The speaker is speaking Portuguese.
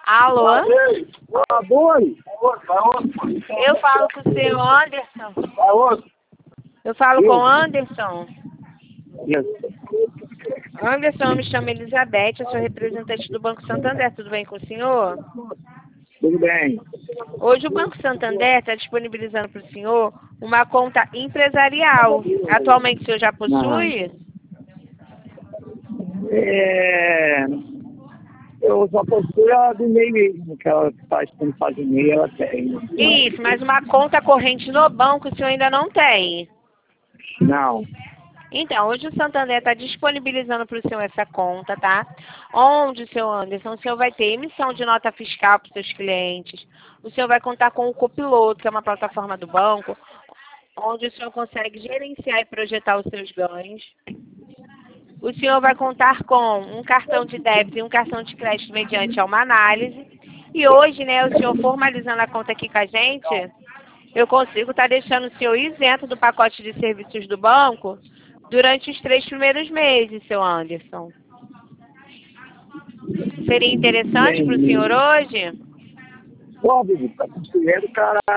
Alô? Boi. Eu falo com o senhor Anderson. Eu falo com o Anderson. Anderson, eu me chamo Elizabeth, eu sou representante do Banco Santander. Tudo bem com o senhor? Tudo bem. Hoje o Banco Santander está disponibilizando para o senhor uma conta empresarial. Atualmente o senhor já possui? Eu só postei a do e-mail mesmo, que ela faz, quando faz e-mail, ela tem. Isso, mas uma conta corrente no banco o senhor ainda não tem. Não. Então, hoje o Santander está disponibilizando para o senhor essa conta, tá? Onde, seu Anderson, o senhor vai ter emissão de nota fiscal para os seus clientes. O senhor vai contar com o Copiloto, que é uma plataforma do banco, onde o senhor consegue gerenciar e projetar os seus ganhos. O senhor vai contar com um cartão de débito e um cartão de crédito mediante uma análise. E hoje, né, o senhor formalizando a conta aqui com a gente, eu consigo estar deixando o senhor isento do pacote de serviços do banco durante os 3 primeiros meses, seu Anderson. Seria interessante para o senhor hoje? Óbvio, tá considerando, cara.